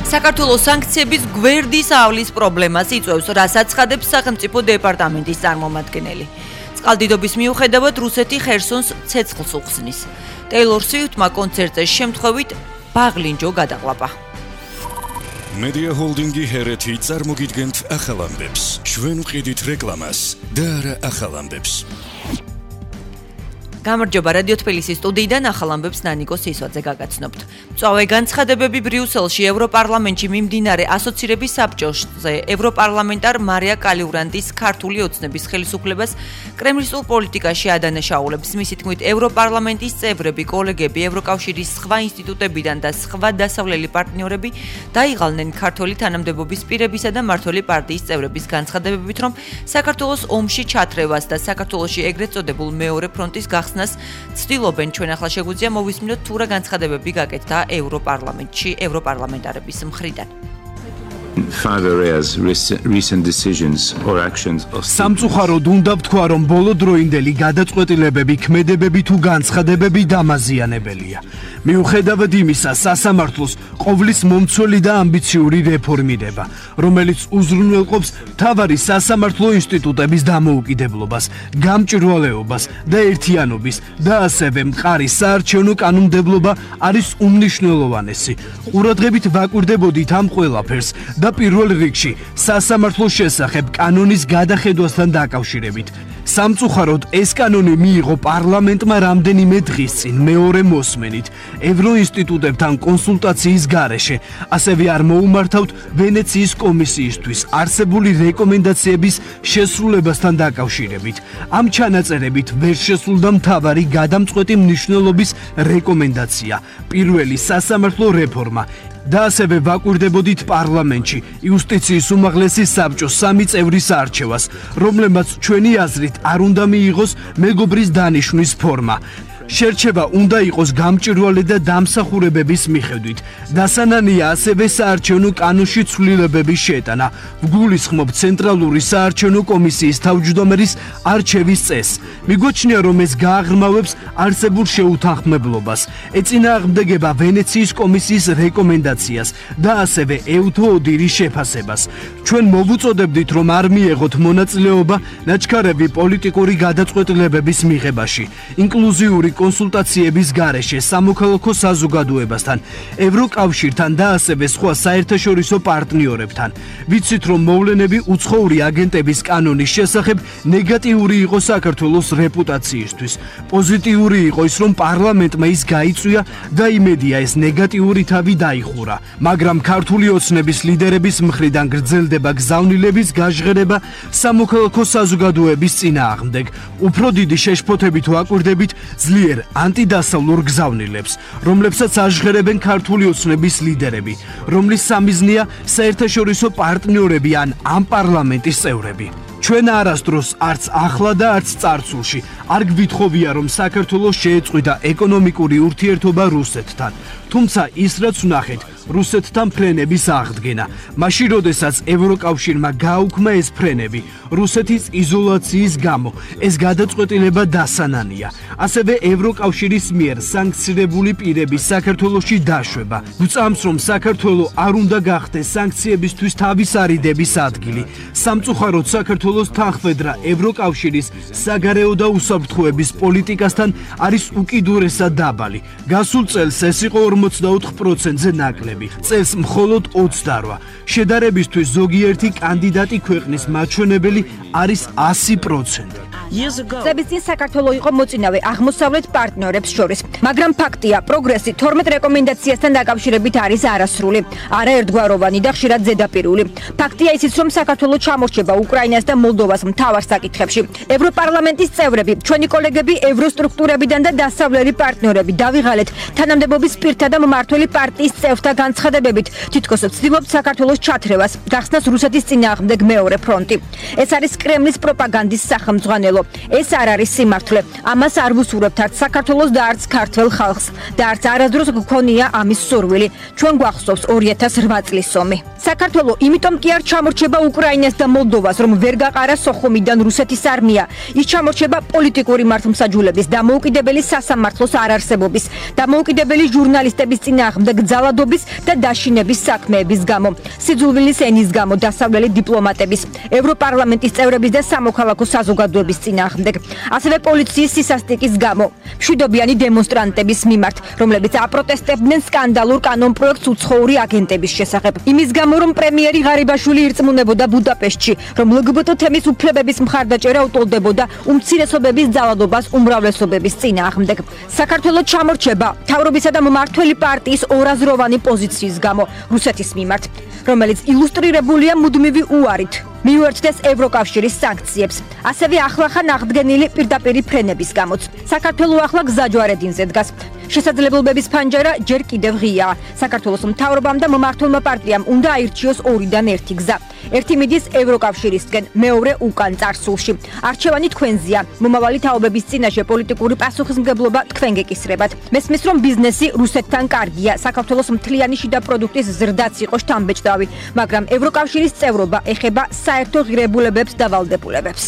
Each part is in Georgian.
საქართველოს სანქციების გვერდის ავლის პრობლემას იწვევს, რასაც ცხადებს სახელმწიფო დეპარტამენტის წარმომადგენელი. წყალდიდობის მიუხედავად რუსეთი ხერსონს ცეცხლს უხსნის. ტეილორ სვიფტმა კონცერტზე შემთხვევით ბაღლინჯო გადაყლაპა. Media Holding-ი ჰერეთი წარმოგიდგენთ ახალ ამბებს. ჩვენ ვყიდით რეკლამას და არა ახალ ამბებს. გამარჯობა, რადიო თბილისის სტუდიიდან ახალ ამბებს ნანიკო სისვაძე გაგაცნობთ. მწვავე განცხადებები ბრიუსელში ევროპარლამენტში მიმდინარე ასოცირების საბჭოზე ევროპარლამენტარ მარია კალიურანტის ქართული ოცნების ხელისუფლებას კრემლისტულ პოლიტიკაში ადანაშაულებს. მისი თქმით, ევროპარლამენტის წევრები, კოლეგები, ევროკავშირის სხვა ინსტიტუტებიდან და სხვა დასავლელი პარტნიორები დაიღალნენ ქართველი თანამდებობის პირებისა და მმართველი პარტიის წევრების განცხადებებით, რომ საქართველოს ომში ჩათრევას და საქართველოში ეგრეთ წოდებულ მეორე ფრონტის გახსნას ცდილობენ. ჩვენ ახლა შეგვიძლია მოვისმინოთ თუ რა განცხადებები გაკეთდა ევროპარლამენტში ევროპარლამენტარების მხრიდან. სამწუხაროდ უნდა ვთქვა, რომ ბოლოდროინდელი გადაწყვეტილებები, ქმედებები თუ განცხადებები დამაზიანებელია. მიუხედავად იმისა, სასამართლოს ყოვლის მომცველი და ამბიციური რეფორმირება, რომელიც უზრუნველყოფს მთავარი სასამართლო ინსტიტუტების დამოუკიდებლობას, გამჭვირვალეობას და ერთიანობის და ასევე მყარი საარჩევნო კანონმდებლობა არის უმნიშვნელოვანესი. ყურადღებით ვაკვირდებოდით ამ ყველაფერს და პირველ რიგში სასამართლოს შესახებ კანონის გადახედვასთან დაკავშირებით. სამწუხაროდ ეს კანონი მიიღო პარლამენტმა რამდენიმე დღის წინ მეორე მოსმენით ევროინსტიტუტებთან კონსულტაციის გარეშე, ასევე არ მოუმართავთ ვენეციის კომისიისთვის არსებული რეკომენდაციების შესრულებასთან დაკავშირებით. ამ ჩანაწერებით ვერ შესრულდა მთავარი გადამწყვეტი მნიშვნელობის რეკომენდაცია, პირველი სასამართლო რეფორმა. და ასევე ვაკვირდებოდით პარლამენტში იუსტიციის უმაღლესი საბჭოს 3 წევრის არჩევას, რომლებმაც ჩვენი აზრით არ უნდა მიიღოს მეგობრის დანიშვნის ფორმა. შერჩევა უნდა იყოს გამჭვირვალე და დამსახურებების მიხედვით. დასანანია ასევე საარჩევნო კანონში ცვლილებების შეტანა. ვგულისხმობ ცენტრალური საარჩევნო კომისიის თავმჯდომარის არჩევის წესს. მიგვაჩნია, რომ ეს გააღრმავებს არსებულ შეუთანხმებლობას, ეწინააღმდეგება ვენეციის კომისიის რეკომენდაციას და ასევე ევთო ოდირის შეფასებას. ჩვენ მოვუწოდებდით, რომ არ მიეღოთ მონაწილეობა ნაჩქარევი პოლიტიკური გადაწყვეტილებების მიღებაში, ინკლუზიური კონსულტაციების გარეშე სამოქალაქო საზოგადოებასთან, ევროკავშირთან და ასევე სხვა საერთაშორისო პარტნიორებთან. ვიცით, რომ მოვლენები უცხოური აგენტების კანონის შესახებ ნეგატიური იყო საქართველოს რეპუტაციისთვის. პოზიტიური იყო ის, რომ პარლამენტმა ის გაიწვია და იმედია ეს ნეგატიური თავი დაიხურა. მაგრამ ქართული ოცნების ლიდერების მხრიდან გრძელდება გზავნილების გაჟღერება სამოქალაქო საზოგადოების წინააღმდეგ. უფრო დიდი შეშფოთებით ვაკვირდებით ძლიერ ანტიდასავლურ გზავნილებს, რომლებსაც აჟღერებენ ქართული ოცნების ლიდერები, რომლის სამიზნეა საერთაშორისო პარტნიორები ან ამ პარლამენტის წევრები. ჩვენ არასდროს არც ახლა და არც წარსულში არ გვითხოვია, რომ საქართველოს შეეწყვიტა ეკონომიკური ურთიერთობა რუსეთთან. თუმცა ის რაც ვნახეთ, რუსეთთან ფრენების აღდგენა. მაშინ, როდესაც ევროკავშირმა გააუქმა ეს ფრენები, რუსეთის იზოლაციის გამო ეს გადაწყვეტილება დასანანია. ასევე ევროკავშირის მიერ სანქცირებული პირების საქართველოში დაშვება. გვწამს, რომ საქართველო არ უნდა გახდეს სანქციებისთვის თავის არიდების ადგილი. სამწუხაროდ საქართველოს თანხმედრა ევროკავშირის საგარეო და უსაფრთხოების პოლიტიკასთან არის უკიდურესად დაბალი. გასულ წელს ეს იყო 44%-ზე ნაკლები. წელს მხოლოდ 28. შედარებისთვის ზოგიერთი კანდიდატი ქვეყნის მაჩვენებელი არის 100%. წლების წინ საქართველო იყო მოწინავე აღმოსავლეთ პარტნიორებს შორის, მაგრამ ფაქტია, პროგრესი 12 რეკომენდაციასთან დაკავშირებით არის არასრული, არაერთგვაროვანი და ხშირად ზედაპირული. ფაქტია ისიც, რომ საქართველო ჩამორჩება უკრაინას და მოლდოვას მთავარ საკითხებში. ევროპარლამენტის წევრები, ჩვენი კოლეგები ევროსტრუქტურებიდან და დასავლელი პარტნიორები დავიღალეთ თანამდებობის პირთა და მმართველი პარტიის წევრთა განცხადებებით, თითქოს ცდილობთ საქართველოს ჩათრევას, გახსნას რუსეთის წინააღმდეგ მეორე ფრონტი. ეს არის კრემლის პროპაგანდის სახელმძღვანელო. საქართველო. ეს არ არის სიმართლე. ამას არ ვუსურვებთ არც საქართველოს და არც ქართველ ხალხს და არც არასდროს გქონია ამის სურვილი. ჩვენ გვახსოვს 2008 წლის ომი. საქართველო იმიტომ კი არ ჩამორჩება უკრაინას და მოლდოვას, რომ ვერ გაყარა სოხუმიდან რუსეთის არმია. ის ჩამორჩება პოლიტიკური მართლმსაჯულების, დამოუკიდებელი სასამართლოს არარსებობის, დამოუკიდებელი ჟურნალისტების წინააღმდეგ ძალადობის და დაშინების საქმეების გამო, სიძულვილის ენის გამო, დასავლელი დიპლომატების, ევროპარლამენტის წევრების და სამოქალაქო საზოგადოების წინააღმდეგ, ასევე პოლიციის სისასტიკის გამო, მშვიდობიანი დემონსტრანტების მიმართ, რომლებიც აპროტესტებდნენ სკანდალურ კანონპროექტს უცხოური აგენტების შესახებ. იმის გამო, რომ პრემიერი ღარიბაშვილი ირწმუნებოდა ბუდაპეშტში, რომ LGBT თემის უფლებების მხარდაჭერა უტოლდებოდა უმცირესობების ძალადობას უმრავლესობების წინააღმდეგ. საქართველო ჩამორჩება მთავრობისა და მმართველი პარტიის ორაზროვანი პოზიციის გამო რუსეთის მიმართ, რომელიც ილუსტრირებულია მუდმივი უარით მიუერთდეს ევროკავშირის სანქციებს, ასევე ახლახან აღდგენილი პირდაპირი ფრენების გამოც. საქართველო ახლა გზაჯვარედინზე დგას. შესაძლებლობების ფანჯარა ჯერ კიდევ ღიაა. საქართველოს მთავრობამ და მმართველმა პარტიამ უნდა აირჩიოს 2-დან 1 გზა. ერთი მიდის ევროკავშირისკენ, მეორე უკან წარსულში. არჩევანი თქვენზეა. მომავალი თაობების წინაშე პოლიტიკური პასუხისმგებლობა თქვენ გეკისრებათ. მესმის რომ ბიზნესი რუსეთთან კარგია, საქართველოს მთლიანი შიდა პროდუქტის ზრდაც იყო შთამბეჭდავი, მაგრამ ევროკავშირის წევრობა ეხება საერთო ღირებულებებს და ვალდებულებებს.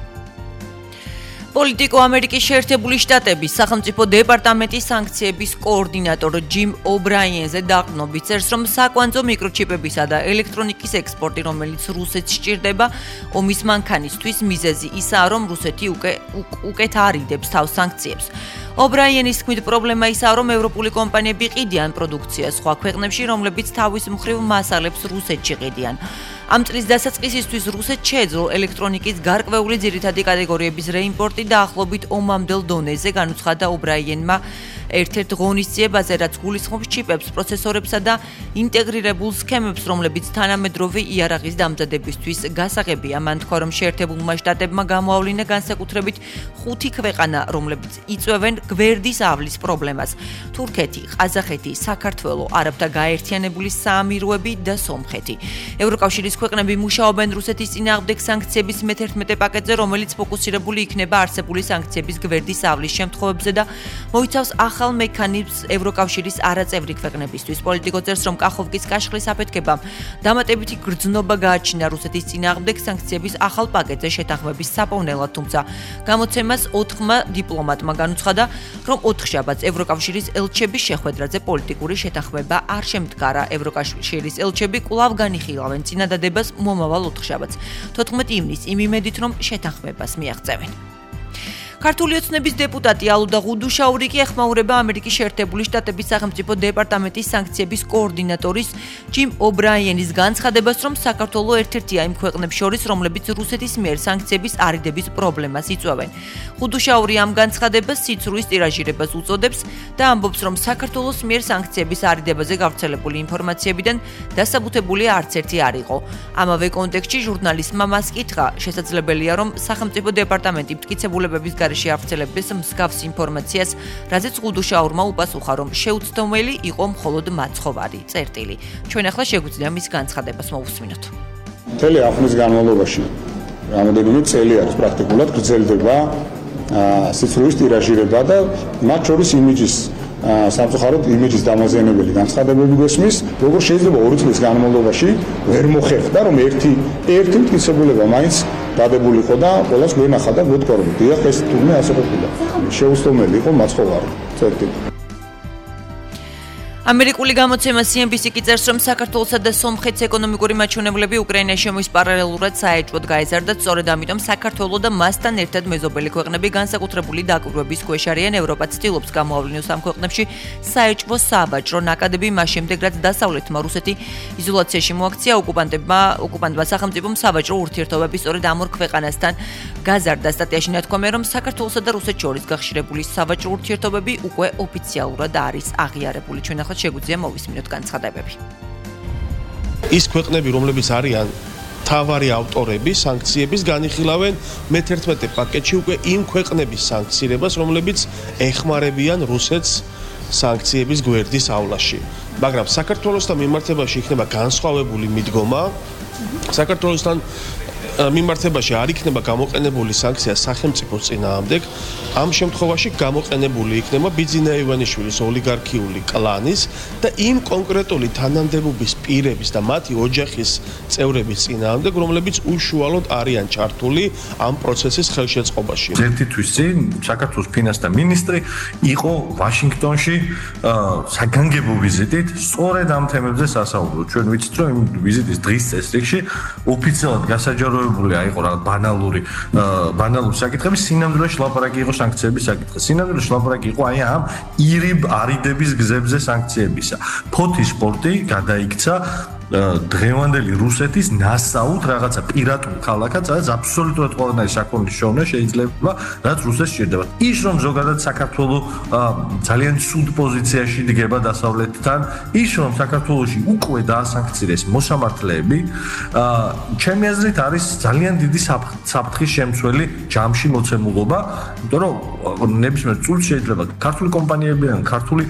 პოლიტიკო ამერიკის შეერთებული შტატების სახელმწიფო დეპარტამენტის სანქციების კოორდინატორ ჯიმ ობრაიენზე დაყრდნობით წერს, რომ საკვანძო მიკროჩიპებისა და ელექტრონიკის ექსპორტი, რომელიც რუსეთს სჭირდება, ომის მანქანისთვის მიზეზი ისაა, რომ რუსეთი უკეთ არიდებს თავს სანქციებს. ობრაიენის თქმით, პრობლემა ისაა, რომ ევროპული კომპანიები ყიდიან პროდუქციას სხვა ქვეყნებში, რომლებიც თავის მხრივ მასალებს რუსეთში ყიდიან. ამ წლის დასაწყისისთვის რუსეთს შეეძლო ელექტრონიკის გარკვეული ძირითადი კატეგორიების რეიმპორტი და ახლობით ომამდელ დონეზე, განუცხადა ობრაიენმა ერთ-ერთ ღონისძიებაზე, რაც გულისხმობს ჩიპებს, პროცესორებსა და ინტეგრირებულ სქემებს, რომლებიც თანამედროვე იარაღის დამზადებისთვის გასაღებია. მან თქვა, რომ შეერთებულმა შტატებმა გამოავლინა განსაკუთრებით 5 ქვეყანა, რომლებიც იწვევენ გვერდის ავლის პრობლემას: თურქეთი, ყაზახეთი, საქართველო, არაბთა გაერთიანებული საამიროები და სომხეთი. ევროკავშირის ქვეყნები მუშაობენ რუსეთის წინააღმდეგ სანქციების მე-11 პაკეტზე, რომელიც ფოკუსირებული იქნება არსებული სანქციების გვერდის ავლის შემთხვევებზე და მოიცავს ახალ მექანიზმს ევროკავშირის არაწევრი ქვეყნებისთვის. პოლიტიკო წერს, რომ კახოვკის კაშხლის აფეთქებამ დამატებითი გრძნობა გააჩინა რუსეთის წინააღმდეგ სანქციების ახალ პაკეტზე შეთანხმების საპოვნელად, თუმცა გამოცემას 4 დიპლომატმა განუცხადა, რომ 4 შაბათს ევროკავშირის ელჩების შეხვედრაზე პოლიტიკური შეთანხმება არ შემდგარა. ევროკავშირის ელჩები კვლავ განიხილავენ წინადადებას მომავალ 4 შაბათს, 14 ივნისს, იმ იმედით, რომ შეთანხმებას მიაღწევენ. ქართული ოცნების დეპუტატი ალუდა ღუდუშაური კი ეხმაურება ამერიკის შეერთებული შტატების სახელმწიფო დეპარტამენტის სანქციების კოორდინატორის ჯიმ ობრაიენის განცხადებას, რომ საქართველო ერთ-ერთია იმ ქვეყნებს შორის, რომლებიც რუსეთის მიერ სანქციების არიდების პრობლემას იწვევენ. ღუდუშაური ამ განცხადებას სიცრუის ტირაჟირებას უწოდებს და ამბობს, რომ საქართველოს მიერ სანქციების არიდებაზე გავრცელებული ინფორმაციებიდან დასაბუთებული არც ერთი არ იყო. ამავე კონტექსტში ჟურნალისტმა მას კითხა, შესაძლებელია, რომ სახელმწიფო დეპარტამენტი მტკიცებულებების შეავწელებს მსგავს ინფორმაციას, რაზეც ღუდუშაურმა უპასუხა, რომ შეუცდომელი იყო მხოლოდ მაცხოვარი წერტილი. ჩვენ ახლა შეგვიძლია მის განცხადებას მოვუსმინოთ. მთელი ახნის განმავლობაში რამოდენიმე წელი არის პრაქტიკულად გრძელდება სიცრუის ტირაჟირება და მათ შორის იმიჯის სამწუხაროდ იმიჯის დამაზიანებელი განცხადებები გვესმის, როგორ შეიძლება 2 წლის განმავლობაში ვერ მოხერხდა, რომ ერთი მტკიცებულება მაინც დადებულიყო და ყველას გვენახა და გვეთქვა, რომ დიახ, ეს თურმე ასე ყოფილა. შეუცდომელი იყო მაცხოვარი წერტილი. ამერიკული გამოცემა CNBC კი წერს, რომ საქართველოსა და სომხეთის ეკონომიკური მაჩვენებლები უკრაინაში ომის პარალელურად საეჭვოდ გაეზარდა, სწორედ ამიტომ საქართველო და მასთან ერთად მეზობელი ქვეყნები განსაკუთრებული დაკვირვების ქვეშ არიან. ევროპა ცდილობს გამოავლინოს ამ ქვეყნებში საეჭვო საბაჭრო ნაკადები, მას შემდეგ რაც დასავლეთმა რუსეთი იზოლაციაში მოაქცია, ოკუპანტმა სახელმწიფომ საბაჭრო ურთიერთობები სწორედ ამ ორ ქვეყანასთან გაზარდა. სტატიაში ნათქვამია, რომ საქართველოსა და რუსეთს შორის გახშირებული საბაჭრო ურთიერთობები უკვე ოფიციალურად არის აღიარებული. ჩვენ ახლა შეგვიძლია მოვისმინოთ განცხადებები. ის ქვეყნები, რომლებიც არიან თავარი ავტორები სანქციების, განიხილავენ მე-11 პაკეტში უკვე იმ ქვეყნების სანქცირებას, რომლებიც ეხმარებიან რუსეთს სანქციების გვერდისავლაში. მაგრამ საქართველოსთან მიმართებაში იქნება განსხვავებული მიდგომა. საქართველოსთან მიმართებაში არ იქნება გამოყენებული სანქცია სახელმწიფოს წინააღმდეგ, ამ შემთხვევაში გამოყენებული იქნება ბიძინა ივანიშვილის ოლიგარქიული კლანის და იმ კონკრეტული თანამდებობის პირების და მათი ოჯახის წევრების წინააღმდეგ, რომლებიც უშუალოდ არიან ჩართული ამ პროცესის ხელშეწყობაში. ერთი თვის წინ საქართველოს ფინანსთა მინისტრი იყო ვაშინგტონში საგანგებო ვიზიტით, სწორედ ამ თემებზე სასაუბრო. ჩვენ ვიცით, რომ იმ ვიზიტის დღის წესრიგში ოფიციალურად გასაჯაროებული იყო რა ბანალური საკითხები, სინამდვილეში ლაპარაკი იყო სანქციების საკითხზე. სინამდვილეში ლაპარაკი იყო აი ამ არიდების გზებზე სანქციებისა. ფოთის სპორტი გადაიქცა დღევანდელი რუსეთის ნასაუთ რაღაცა პირატულ ქალაქად, სადაც აბსოლუტურად ყველანაირი საქონლის შოვნა შეიძლება, რაც რუსეთს სჭირდება. ის რომ ზოგადად საქართველოს ძალიან ცუდ პოზიციაში დგება დასავლეთთან, ის რომ საქართველოში უკვე დაასანქცირეს მოსამართლეები, ჩემი აზრით არის ძალიან დიდი საფრთხის შემცველი ჯამში მოცემულობა, იმიტომ რომ ნებისმიერ წუთს შეიძლება ქართული კომპანიები ან ქართული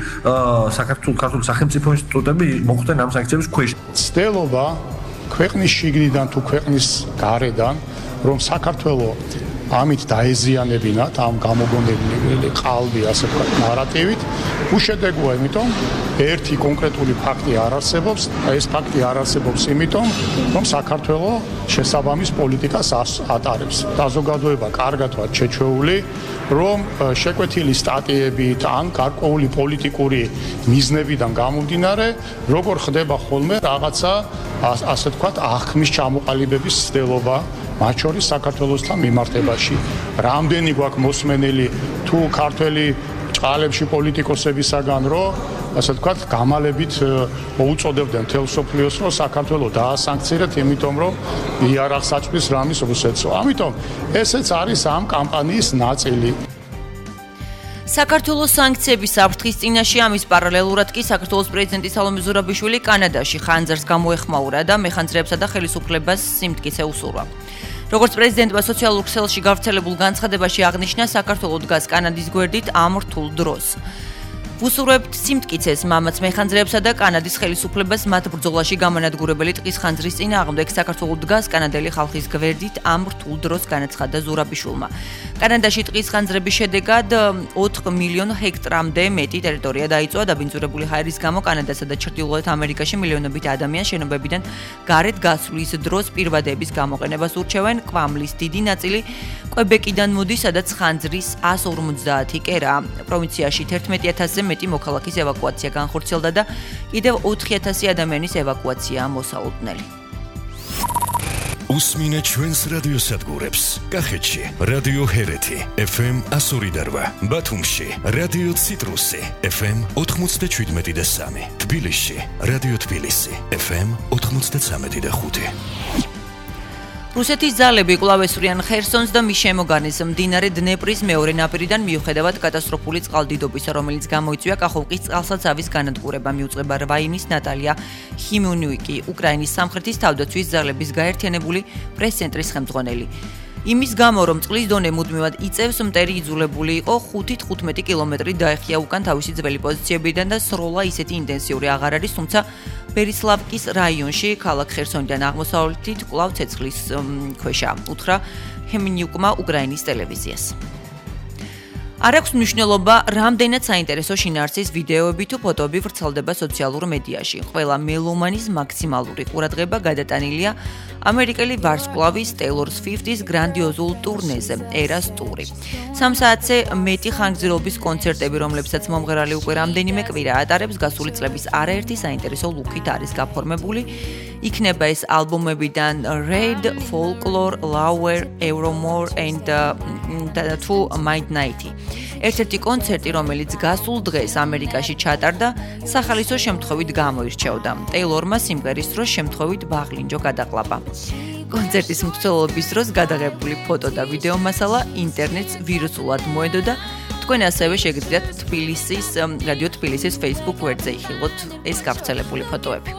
სახელმწიფო ინსტიტუტები მოხვდნენ ამ სანქციების ქვეშ. ცდელობა ქვეყნის შიგნიდან თუ ქვეყნის გარედან, რომ საქართველოს ამით დაეზიანებინათ ამ გამოგონებული ყალბი, ასე ვთქვათ, ნარატივით, უშედეგოა, იმიტომ ერთი კონკრეტული ფაქტი არ არსებობს, ეს ფაქტი არ არსებობს იმიტომ, რომ საქართველოს შესაბამის პოლიტიკას ატარებს. საზოგადოება კარგად ვარ ჩეჩვეული, რომ შეკვეთილი სტატიებით ან გარკვეული პოლიტიკური მიზნებიდან გამომდინარე, როგორ ხდება ხოლმე რაღაცა, ასე ვთქვათ, აღქმის ჩამოყალიბების ცდელობა, მათ შორის საქართველოსთან მიმართებაში. რამდენი გვაქვს მოსმენელი თუ ქართველი ჭყალებში პოლიტიკოსებისაგან, რომ ასე ვთქვათ, გამალებით მოუწოდებდნენ მთელ მსოფლიოს, რომ საქართველოს დაასანქცირეთ, იმიტომ რომ იარაღს აჭრის რამის რუსეთსო. ამიტომ ესეც არის ამ კამპანიის ნაწილი. საქართველოს სანქციების საფრთხის წინაშე ამის პარალელურად კი საქართველოს პრეზიდენტი სალომე ზურაბიშვილი კანადაში ხანძარს გამოეხმაურა და მეხანძრეებსა და ხელისუფლებას სიმტკიცე უსურვა. როგორც პრეზიდენტმა სოციალურ ქსელში გავრცელებულ განცხადებაში აღნიშნა, საქართველოს დგას კანადის გვერდით ამ რთულ დროს. ვუსურვებთ სიმტკიცეს მამაც მეხანძრეებსა და კანადის ხელისუფლებას მათ ბრძოლაში გამანადგურებელი ტყის ხანძრის წინააღმდეგ საქართველოს დგას კანადელი ხალხის გვერდით ამ რთულ დროს განაცხადა ზურაბიშვილმა. კანადაში ტყის ხანძრების შედეგად 4 მილიონ ჰექტრამდე მეტი ტერიტორია დაიწვა დაბინძურებული ჰაერის გამო კანადასა და ჩრდილოეთ ამერიკაში მილიონობით ადამიანს შენობებიდან გარეთ გასვლის დროს პირვადების გამოყენებას ურჩევენ. კვამლის დიდი ნაწილი კვებეკიდან მოდის, სადაც ხანძრის 150 კერა. პროვინციაში 11,000-ზე მეტი მოქალაქის ევაკუაცია განხორციელდა და კიდევ 4,000 ადამიანის ევაკუაციაა მოსაუბრებელი. უსმინეთ ჩვენს რადიოსადგურებს. კახეთში რადიო ჰერეთი FM 102.8, ბათუმში რადიო ციტრუსი FM 97.3, თბილისში რადიო თბილისი FM 93.5. რუსეთის ძალები კვლავ ესვრიან ხერსონს და მის შემოგარენს მდინარე დნეპრის მეორე ნაპირიდან მიუხედავად კატასტროფული წყალდიდობისა, რომელიც გამოიწვია კახოვკის წყალსაცავის განადგურება, მიუწვება რვაიმის ნატალია ჰიმუნიუკი, უკრაინის სამხრეთის თავდაცვის ძალების გაერთიანებული პრეს-ცენტრის ხელმძღვანელი. იმის გამო, რომ წყლის დონე მუდმივად იწევს, მტერი იძულებული იყო 5-15 კილომეტრი დაეხია უკან თავისი ძველი პოზიციებიდან და სროლა ისეთი ინტენსიური აღარ არის, თუმცა ბერისლავკის რაიონში, ქალაქ ხერსონიდან აღმოსავლეთით კვლავ ცეცხლის ქვეშა, უთხრა ჰემინიუკმა უკრაინის ტელევიზიას. არ აქვს მნიშვნელობა, რამდენად საინტერესო შინაარსის ვიდეოები თუ ფოტოები ვრცელდება სოციალურ მედიაში. ყველა მელომანის მაქსიმალური ყურადღება გადატანილია ამერიკელი ვარსკვლავის Taylor Swift-ის გრანდიოზულ ტურნეზე, Eras ტური. 3 საათზე მეტი ხანგრძლივობის კონცერტები, რომლებსაც მომღერალი უკვე რამდენიმე კვირა ატარებს, გასული წლების არაერთი საინტერესო ლუკით არის გაფორმებული. იქნება ეს ალბომებიდან Red, Folklore, Lower, Euromore and To Midnight. ერთ-ერთი კონცერტი, რომელიც გასულ დღეს ამერიკაში ჩატარდა, სახალისო შემთხვევით გამოირჩეოდა. ტეილორმა სიმღერის დროს შემთხვევით ბაღლინჯო გადაყლაპა. კონცერტის მსვლელობის დროს გადაღებული ფოტო და ვიდეო მასალა ინტერნეტს ვირუსულად მოედო და თქვენ ასევე შეგიძლიათ რადიო თბილისის Facebook გვერდზე იხილოთ ეს გავრცელებული ფოტოები.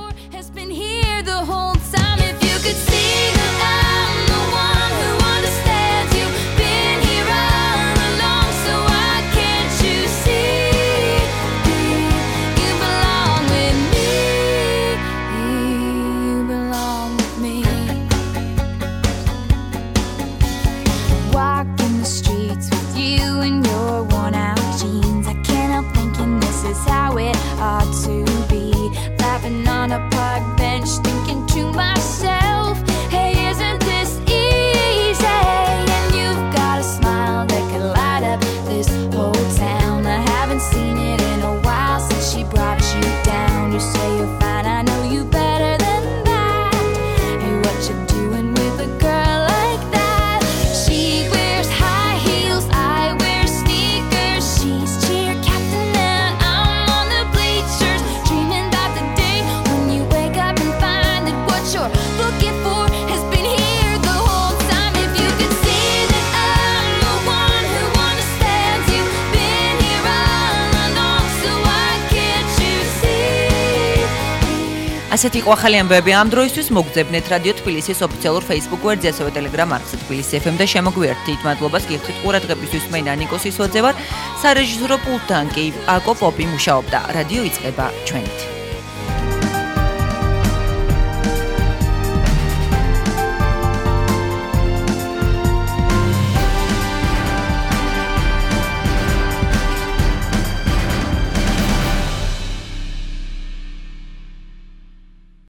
ასეთი იყო ახალი ამბები ამ დროისთვის. მოგძებნეთ რადიო თბილისის ოფიციალურ Facebook გვერდზე, ასევე Telegram არხზე თბილისი FM და შემოგვიერთდით. მადლობას გიხდით ყურადღებისთვის. მე ნანიკო სისოძე ვარ. სარეჟისორო პულტთან კი აკო პოპი მუშაობდა. რადიო იწყება ჩვენით.